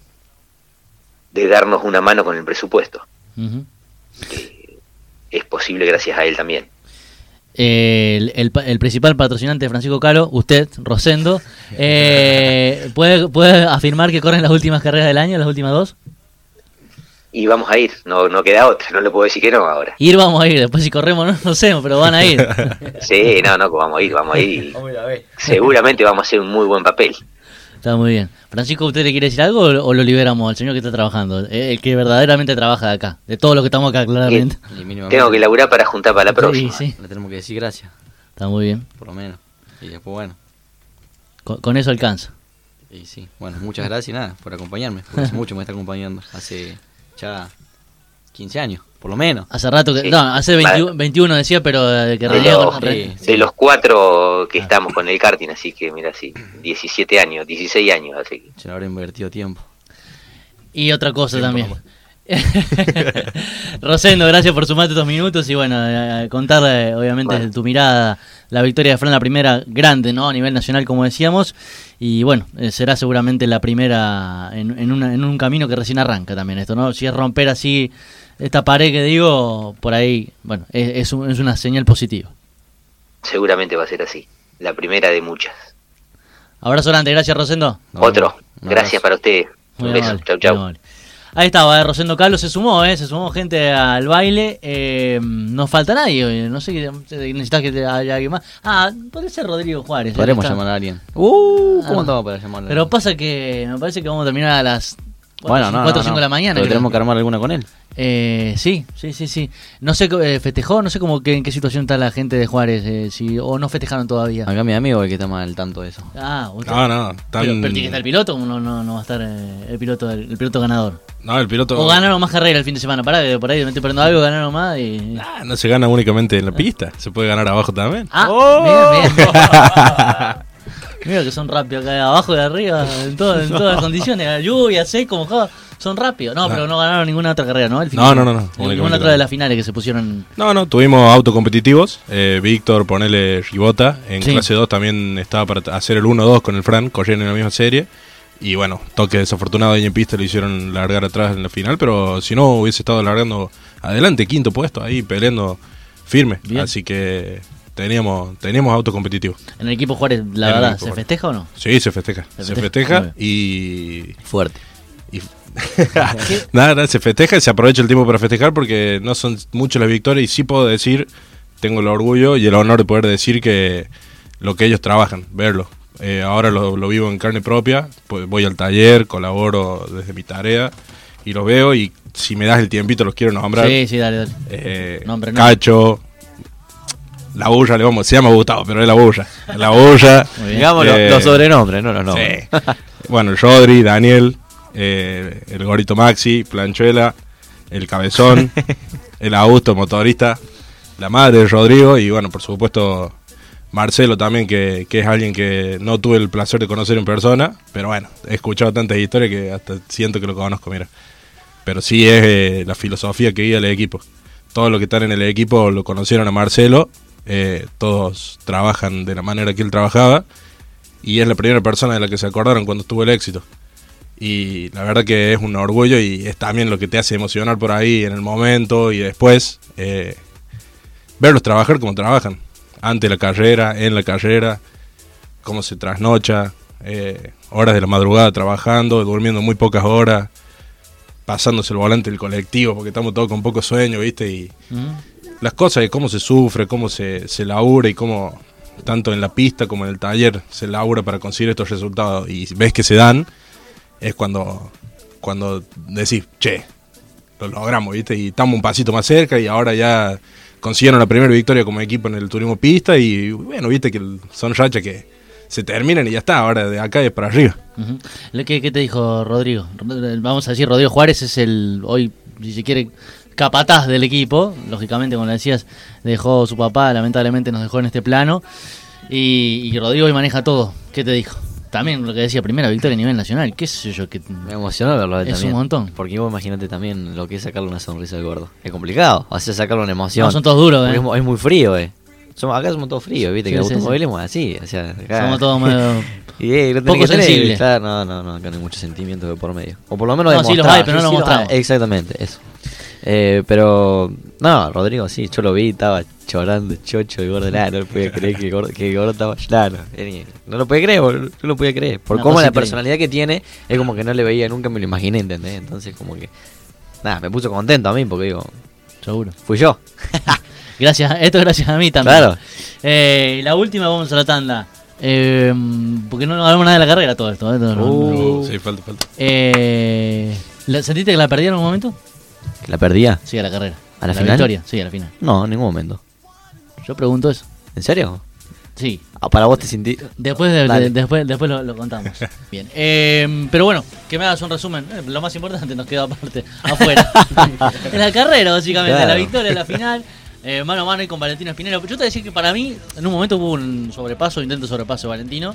de darnos una mano con el presupuesto. Uh-huh. Eh, es posible gracias a él también. El, el, el principal patrocinante de Francisco Calo, usted, Rosendo, eh, ¿puede, ¿puede afirmar que corren las últimas carreras del año, las últimas dos? Y vamos a ir, no no queda otra, no le puedo decir que no ahora. Ir vamos a ir, después si corremos no, no sé, pero van a ir. Sí, no, no, vamos a ir, vamos a ir. Y seguramente vamos a hacer un muy buen papel. Está muy bien. Francisco, ¿usted le quiere decir algo o, o lo liberamos al señor que está trabajando? El que verdaderamente trabaja de acá, de todo lo que estamos acá, claramente. Tengo que laburar para juntar para la próxima. Sí, sí. Le tenemos que decir gracias. Está muy bien. Por lo menos. Y después, bueno. Con, con eso alcanza. Y sí, bueno, muchas gracias y nada, por acompañarme. Porque hace mucho me está acompañando. Hace ya quince años, por lo menos. Hace rato que... Sí. No, hace veintiuno, veintiuno decía, pero de que de, los, re... de los cuatro que estamos con el karting, así que mira, sí, diecisiete años, dieciséis años, así que... Se le habrá invertido tiempo. Y otra cosa tiempo también. Rosendo, gracias por sumarte estos minutos y bueno, eh, contar eh, obviamente bueno. Desde tu mirada la victoria de Fran, la primera grande, ¿no? A nivel nacional, como decíamos, y bueno, eh, será seguramente la primera en, en, una, en un camino que recién arranca también esto, ¿no? Si es romper así esta pared que digo, por ahí, bueno, es, es, un, es una señal positiva. Seguramente va a ser así, la primera de muchas. Abrazo grande, gracias Rosendo. Otro, gracias para ustedes. Un beso, chau chau. Ahí estaba, eh, Rosendo Carlos se sumó, eh, se sumó gente al baile. Eh, no falta nadie hoy, no sé, necesitas que te haya alguien más. Ah, puede ser Rodrigo Juárez. Podremos llamar a alguien. Uh, ¿cómo Ah, estamos para llamarlo? Pero pasa que me parece que vamos a terminar a las bueno, no, cuatro o no, cinco no. de la mañana. Pero creo. tenemos que armar alguna con él. Eh, sí, sí, sí, sí. No sé, eh, festejó, no sé cómo que, en qué situación está la gente de Juárez, eh, si o no festejaron todavía. Acá mi amigo es el que está mal al tanto de eso. Ah, usted- No, no, pero, tan... pero tiene que estar el piloto, no, no, no va a estar eh, el piloto el, el piloto ganador. No, el piloto... O ganaron más carreras el fin de semana, pará, que por ahí me estoy perdiendo algo, ganaron más y... Ah, no se gana únicamente en la pista, se puede ganar abajo también. Ah, ¡Oh! bien, bien. Mira que son rápidos acá abajo y arriba, en, todo- en todas las condiciones, la lluvia, seco, mojado, son rápidos. No, No. pero no ganaron ninguna otra carrera, ¿no? El fin No, de no, semana. no, no, Ninguna únicamente otra la- de las finales que se pusieron... No, no, tuvimos autos competitivos. Eh, Víctor, ponele Ribota. En Sí. clase dos también estaba para hacer el uno dos con el Fran, corriendo en la misma serie. Y bueno, toque desafortunado ahí en pista lo hicieron largar atrás en la final. Pero si no, hubiese estado largando adelante, quinto puesto, ahí peleando firme. Bien. Así que teníamos teníamos autos competitivos. En el equipo Juárez, la En el verdad, equipo ¿se Juárez. festeja o no? Sí, se festeja. Se Se, festeja. Muy festeja y. Fuerte. y nada, nada, se festeja y se aprovecha el tiempo para festejar porque no son muchas las victorias y sí puedo decir, tengo el orgullo y el honor de poder decir que lo que ellos trabajan, verlo. Eh, ahora lo, lo vivo en carne propia, pues voy al taller, colaboro desde mi tarea y los veo y si me das el tiempito los quiero nombrar. Sí, sí, dale, dale. Eh, Nombre, no. Cacho, la bulla, le vamos, se llama Gustavo, pero es la bulla. La bulla. Muy bien. Digamos Eh, los, los sobrenombres, no los nombres. Sí. Bueno, el Rodri, Daniel, eh, el Gorito Maxi, Planchuela, el Cabezón, el Augusto, motorista, la madre de Rodrigo y bueno, por supuesto Marcelo también, que, que es alguien que no tuve el placer de conocer en persona, pero bueno, he escuchado tantas historias que hasta siento que lo conozco, mira. Pero sí es eh, la filosofía que guía el equipo. Todos los que están en el equipo lo conocieron a Marcelo, eh, todos trabajan de la manera que él trabajaba y es la primera persona de la que se acordaron cuando tuvo el éxito. Y la verdad que es un orgullo y es también lo que te hace emocionar por ahí en el momento y después eh, verlos trabajar como trabajan, antes de la carrera, en la carrera, cómo se trasnocha, eh, horas de la madrugada trabajando, durmiendo muy pocas horas, pasándose el volante del colectivo porque estamos todos con poco sueño, ¿viste? Y Ujú. las cosas de cómo se sufre, cómo se, se labura y cómo tanto en la pista como en el taller se labura para conseguir estos resultados y ves que se dan, es cuando, cuando decís, che, lo logramos, ¿viste? Y estamos un pasito más cerca y ahora ya consiguieron la primera victoria como equipo en el turismo pista y bueno, viste que son rachas que se terminan y ya está, ahora de acá es para arriba. Ujú. Le- ¿Qué, ¿Qué te dijo Rodrigo? Vamos a decir, Rodrigo Juárez es el, hoy, si se quiere, capataz del equipo. Lógicamente, como le decías, dejó su papá, lamentablemente nos dejó en este plano. Y, y Rodrigo hoy maneja todo. ¿Qué te dijo? También lo que decía, primera victoria a nivel nacional. ¿Qué sé yo? Que Me emocionó verlo a él Es también. un montón. Porque vos imagínate también lo que es sacarle una sonrisa al gordo. Es complicado, hacer sacarle una emoción. No, son todos duros, Porque ¿eh? es, mu- es muy frío, eh. Somos, acá somos todos fríos, viste, Sí, que el sí, automovilismo es así. O sea, acá- Somos todos medio... Y, eh, lo tenés poco que tener, sensibles. claro, no, no, no, acá no hay mucho sentimiento de por medio. O por lo menos No, sí los demostrar. hay, pero no lo los mostramos. hay, exactamente, eso. Eh, pero, no, Rodrigo, sí, yo lo vi, estaba llorando, chocho, el gordo, nada, no lo podía creer que el gordo, que el gordo estaba llorando. Era- No lo podía creer, boludo, no lo podía creer. Por Una cómo cosa la increíble. personalidad que tiene, es como que no le veía, nunca me lo imaginé, ¿entendés? Entonces, como que, nada, me puso contento a mí, porque digo, Seguro. fui yo. Gracias, esto es gracias a mí también. Claro. Eh, la última, vamos a la tanda. Eh, porque no hablamos nada de la carrera todo esto. ¿eh? No, no, no. Uh. Sí, falta, falta. Eh, ¿la- ¿Sentiste que la perdieron en un momento? ¿La perdía? Sí, a la carrera. ¿A la final? victoria, sí, a la final. No, en ningún momento. Yo pregunto eso. ¿En serio? Sí. Ah, para vos te sentí... Después, de- Dale. de- después, después lo, lo contamos. Bien. Eh, pero bueno, que me hagas un resumen. Eh, lo más importante nos queda aparte, afuera. Es la carrera, básicamente. Claro. La victoria, la final. Eh, mano a mano ahí con Valentino Espinero. Yo te voy a decir que para mí, en un momento hubo un sobrepaso, intento de sobrepaso de Valentino.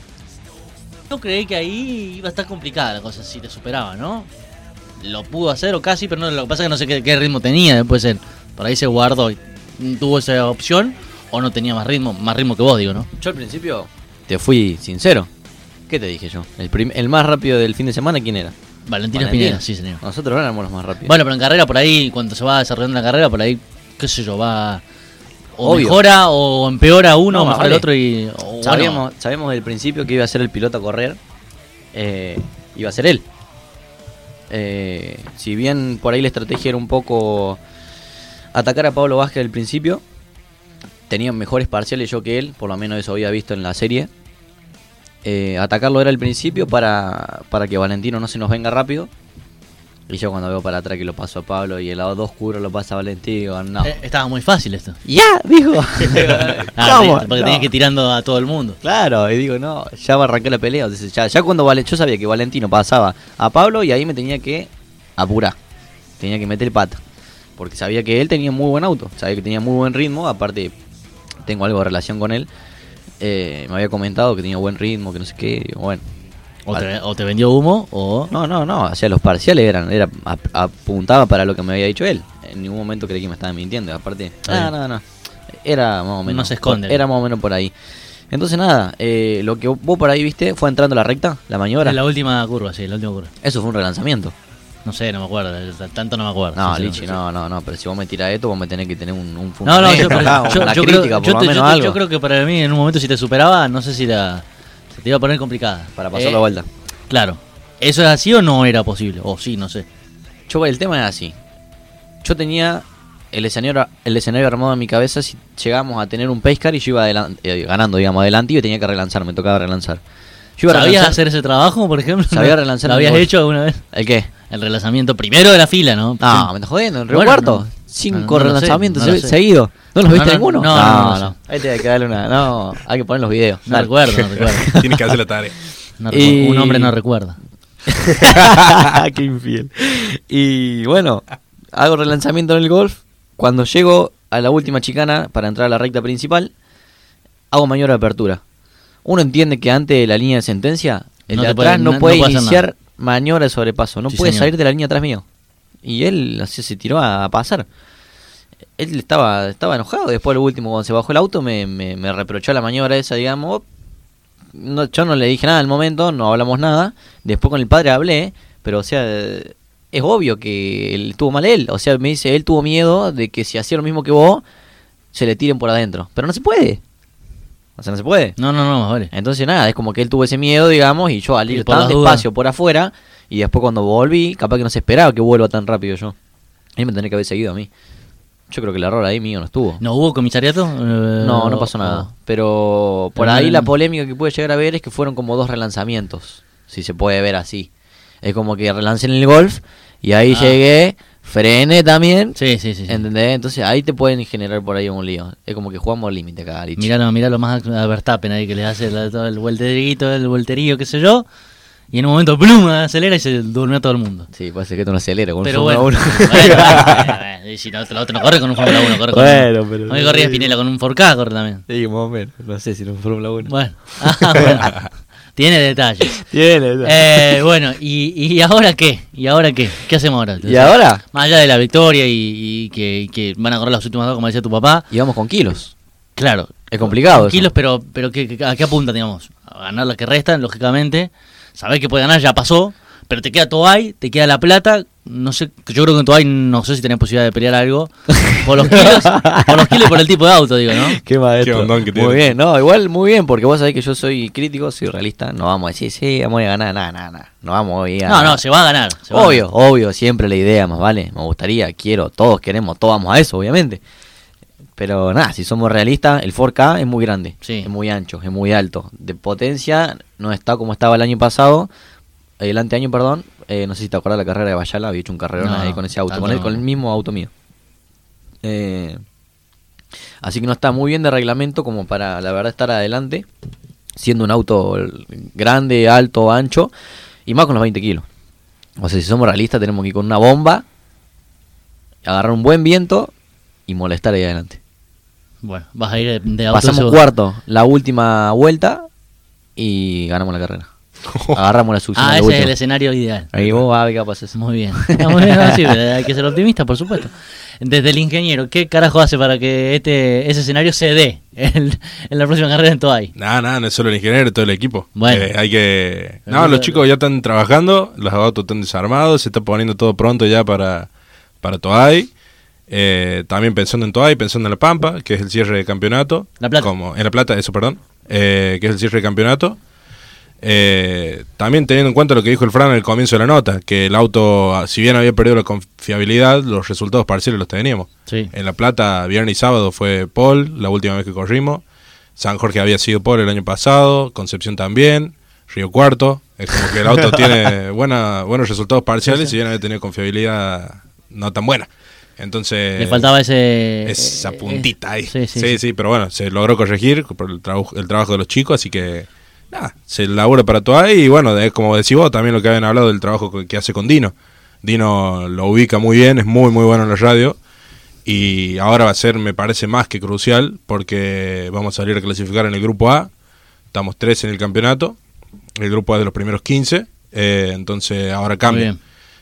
Yo creí que ahí iba a estar complicada la cosa, si te superaba, ¿no? Lo pudo hacer o casi, pero no, lo que pasa es que no sé qué, qué ritmo tenía después él. Por ahí se guardó y tuvo esa opción o no tenía más ritmo, más ritmo que vos, digo, ¿no? Yo al principio te fui sincero. ¿Qué te dije yo? El, prim- el más rápido del fin de semana, ¿quién era? Valentino Valentino. Espinero, sí, señor. Nosotros no éramos los más rápidos. Bueno, pero en carrera por ahí, cuando se va desarrollando la carrera, por ahí, qué sé yo, va o Obvio. mejora o empeora uno, No, o mejora vale. el otro y o bueno, sabíamos, sabíamos del principio que iba a ser el piloto a correr. Eh, iba a ser él. Eh, si bien por ahí la estrategia era un poco atacar a Pablo Vázquez al principio, tenía mejores parciales yo que él, por lo menos eso había visto en la serie. Eh, atacarlo era al principio para, para que Valentino no se nos venga rápido. Y yo cuando veo para atrás que lo paso a Pablo y el lado dos oscuro lo pasa a Valentino, digo, no. Eh, estaba muy fácil esto. ¡Ya! Dijo. Ah, ¿Cómo? sí, porque No. tenías que ir tirando a todo el mundo. Claro, y digo, no, ya va a arrancar la pelea. Entonces, ya, ya cuando Vale, yo sabía que Valentino pasaba a Pablo y ahí me tenía que apurar. Tenía que meter pata. Porque sabía que él tenía muy buen auto. Sabía que tenía muy buen ritmo. Aparte, tengo algo de relación con él. Eh, me había comentado que tenía buen ritmo, que no sé qué. Digo, bueno. O vale. te, o te vendió humo o... No, no, no. O sea, los parciales eran, era, ap- apuntaba para lo que me había dicho él. En ningún momento creí que me estaba mintiendo. Aparte, no, no, no. Era más o menos. No se esconde. Era más o menos por ahí. Entonces, nada, eh, lo que vos por ahí viste fue entrando a la recta, la maniobra. En la última curva, sí, la última curva. Eso fue un relanzamiento. No sé, no me acuerdo, tanto no me acuerdo. No, Sí, sí, Lichi, sí. no, no, no. Pero si vos me tirás esto, vos me tenés que tener un, un No, no, yo, fundamento, yo, yo, una yo crítica, creo, por yo, lo te- menos yo te- algo. yo creo que para mí en un momento si te superaba, no sé si la, se te iba a poner complicada. Para pasar Eh, la vuelta. Claro. ¿Eso es así o no era posible? O sí, no sé. Yo, el tema era así. Yo tenía el escenario, el escenario armado en mi cabeza si llegábamos a tener un pace car y yo iba adelan- eh, ganando, digamos, adelante y tenía que relanzar, me tocaba relanzar. Yo iba a ¿Sabías relanzar- hacer ese trabajo, por ejemplo? Sabía relanzar ¿Lo en el habías golf. hecho alguna vez? ¿El qué? El relanzamiento primero de la fila, ¿no? No, me estás jodiendo, en Río Bueno, Cuarto. no. Cinco No, no lo sé, relanzamientos no lo se- sé. seguidos. ¿No los viste No, no, ninguno? no, no, no lo sé. Ahí te hay que darle una. No, hay que poner los videos. No Dale. recuerdo, no recuerdo. Tienes que hacer la tarea. No Y- recuerdo. Un hombre no recuerda. Qué infiel. Y bueno, hago relanzamiento en el golf. Cuando llego a la última chicana para entrar a la recta principal, hago maniobra de apertura. Uno entiende que antes de la línea de sentencia, el No de te atrás puede- no no- puede no puede hacer iniciar maniobra de sobrepaso. No Sí, puede señor. salir de la línea atrás mío. Y él así se tiró a, a pasar. Él estaba estaba enojado. Después, lo último, cuando se bajó el auto, me, me, me reprochó la maniobra esa, digamos. No, yo no le dije nada al momento, no hablamos nada. Después con el padre hablé, pero o sea, es obvio que él tuvo mal él. O sea, me dice, él tuvo miedo de que si hacía lo mismo que vos, se le tiren por adentro. Pero no se puede. O sea, no se puede. No, no, no, más vale. Entonces nada, es como que él tuvo ese miedo, digamos, y yo al Y ir por tan las dudas. despacio por afuera, y después cuando volví, capaz que no se esperaba que vuelva tan rápido yo. Él me tenía que haber seguido a mí. Yo creo que el error ahí mío no estuvo. ¿No hubo comisariato? Eh, No, no o- pasó nada. o- Pero por Pero ahí no- la polémica que pude llegar a ver es que fueron como dos relanzamientos, si se puede ver así. Es como que relancé en el golf y ahí Ah. llegué, frené también, Sí, sí, sí. sí. ¿entendés? Entonces ahí te pueden generar por ahí un lío. Es como que jugamos al límite acá, Lich. Miralo, miralo más a Verstappen ahí que le hace la- todo el vuelterito, el volterío, qué sé yo. Y en un momento, plum, acelera y se durmió todo el mundo. Sí, puede ser que esto no acelera con Pero un bueno, Fórmula bueno, uno. bueno, bueno, y si no, el otro no corre con un Fórmula uno, corre con Bueno, un... pero- No, que corría Spinella con un cuatro K, corre también. Sí, más o menos. No sé si no Fórmula uno. Bueno, ah, bueno. Tiene detalles. Tiene. Eh, bueno, y, ¿y ahora qué? ¿Y ahora qué? ¿Qué hacemos ahora? ¿Y ahora? Más allá de la victoria y, y que, y que van a correr las últimas dos, como decía tu papá. Y vamos con kilos. Claro. Es complicado Con eso. kilos, pero, pero ¿qué, qué- ¿a qué apuntan, digamos? A ganar la que restan, lógicamente. Saber que puede ganar, ya pasó. Pero te queda Toay, te queda La Plata. No sé, yo creo que en Toay no sé si tenés posibilidad de pelear algo. Por los kilos, por los kilos y por el tipo de auto, digo, ¿no? Qué maestro. Qué ondón que tiene. Muy bien, no, igual muy bien, porque vos sabés que yo soy crítico, soy realista. No vamos a decir, sí, vamos a ganar, nada, nada, nada. No vamos a ir a No, no, se va a ganar. se va a Obvio, ganar. obvio, siempre la idea más vale. Me gustaría, quiero, todos queremos, todos vamos a eso, obviamente. Pero nada, si somos realistas, el cuatro K es muy grande, Sí. es muy ancho, es muy alto. De potencia no está como estaba el año pasado, el anteaño, perdón. Eh, no sé si te acuerdas de la carrera de Bayala, había hecho un carrerón No, ahí con ese auto, tanto con el, no. con el mismo auto mío. Eh, así que no está muy bien de reglamento como para, la verdad, estar adelante, siendo un auto grande, alto, ancho, y más con los veinte kilos. O sea, si somos realistas, tenemos que ir con una bomba, agarrar un buen viento y molestar ahí adelante. Bueno, vas a ir de, de auto Pasamos seguro. cuarto la última vuelta y ganamos la carrera. Agarramos la succión. Ah, de ese es última. el escenario ideal. Ahí vos vas a ver qué pasa eso. Muy bien. Está muy bien, no, sí, hay que ser optimista, por supuesto. Desde el ingeniero, ¿qué carajo hace para que este ese escenario se dé en, en la próxima carrera en Toay? Nada, nada, no es solo el ingeniero, todo el equipo. Bueno. Eh, hay que... Pero No, no- los chicos ya están trabajando, los autos están desarmados, se está poniendo todo pronto ya para, para Toay. Eh, también pensando en Toay, pensando en La Pampa, que es el cierre de campeonato. La Plata. Como, en La Plata, eso, perdón. Eh, que es el cierre de campeonato. Eh, también teniendo en cuenta lo que dijo el Fran al comienzo de la nota, que el auto, si bien había perdido la confiabilidad, los resultados parciales los teníamos. Sí. En La Plata, viernes y sábado fue pole, la última vez que corrimos. San Jorge había sido pole el año pasado, Concepción también, Río Cuarto. Es como que el auto tiene buena, buenos resultados parciales, sí, sí. Si bien había tenido confiabilidad no tan buena. Entonces le faltaba ese esa puntita ahí. Sí, sí, sí, sí, sí, pero bueno, se logró corregir por el, trau- el trabajo de los chicos, así que nada, se labura para todo ahí. Y bueno, es como decís vos, también lo que habían hablado del trabajo que, que hace con Dino. Dino lo ubica muy bien, es muy muy bueno en la radio. Y ahora va a ser, me parece, más que crucial, porque vamos a salir a clasificar en el grupo A. Estamos tres en el campeonato. El grupo A es de los primeros quince. Eh, entonces ahora cambia.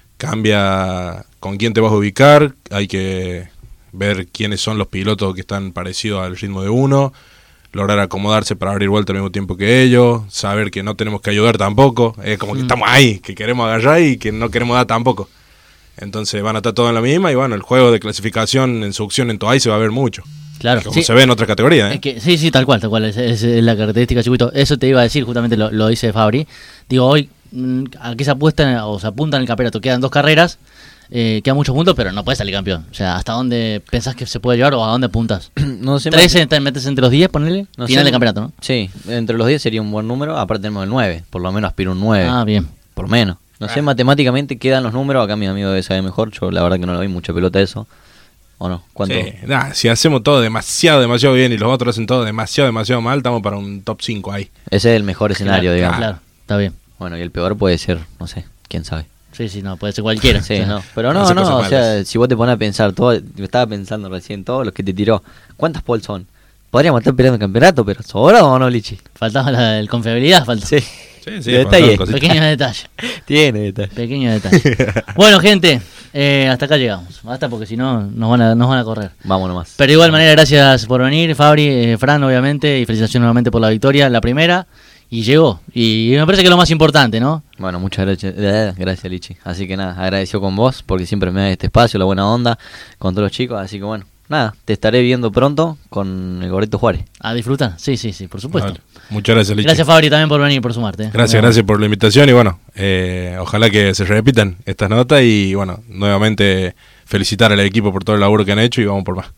Cambia con quién te vas a ubicar. Hay que ver quiénes son los pilotos que están parecidos al ritmo de uno. Lograr acomodarse para abrir vuelta al mismo tiempo que ellos. Saber que no tenemos que ayudar tampoco. Es como que mm. estamos ahí, que queremos agarrar y que no queremos dar tampoco. Entonces van a estar todos en la misma y bueno, el juego de clasificación en succión en Toay se va a ver mucho. Claro, como sí. se ve en otras categorías, ¿eh? Es que, sí, sí, tal cual, tal cual, es, es la característica circuito. Eso te iba a decir, justamente lo, lo dice Fabri. Digo, hoy, ¿a qué se apuesta o se apunta en el campeonato? Quedan dos carreras, eh, quedan muchos puntos, pero no puedes salir campeón. O sea, ¿hasta dónde pensás que se puede llevar o a dónde apuntas? No sé. ¿trece te metes entre los diez, ponele? No Final sé, del campeonato, ¿no? Sí, entre los diez sería un buen número, aparte tenemos el nueve, por lo menos aspiro un nueve. Ah, bien. Por lo menos. No sé, matemáticamente quedan los números, acá mi amigo debe saber mejor, yo la verdad que no le doy mucha pelota a eso. ¿O no? ¿Cuánto? Sí, nah, si hacemos todo demasiado, demasiado bien y los otros hacen todo demasiado, demasiado mal, estamos para un top cinco ahí. Ese es el mejor escenario, claro, digamos. Claro, está bien. Bueno, y el peor puede ser, no sé, quién sabe. Sí, sí, no, puede ser cualquiera. Sí, o sea, no. Pero no, hace no, cosas o sea, malas. si vos te pones a pensar, todo, yo estaba pensando recién, todos los que te tiró, ¿cuántas poles son? Podríamos estar peleando el campeonato, pero ¿sobra o no, Lichi? Faltaba la el confiabilidad, falta. Sí. Sí, sí, De pasaron detalle. cositas. Pequeños detalles. Tiene detalle. Pequeños detalles. Bueno, gente, eh, hasta acá llegamos. Basta porque si no, nos van a, nos van a correr. Vamos nomás. Pero de igual manera, gracias por venir, Fabri, eh, Fran, obviamente, y felicitaciones nuevamente por la victoria, la primera, y llegó. Y me parece que es lo más importante, ¿no? Bueno, muchas gracias, eh, gracias Lichi. Así que nada, agradecido con vos, porque siempre me da este espacio, la buena onda, con todos los chicos, así que bueno. Nada, te estaré viendo pronto con el Gorrito Juárez. A disfrutar, sí, sí, sí, por supuesto. Vale. Muchas gracias, Lichi. Gracias, Fabri, también por venir, por sumarte. eh. Gracias, gracias por la invitación y bueno, eh, ojalá que se repitan estas notas y bueno, nuevamente felicitar al equipo por todo el laburo que han hecho y vamos por más.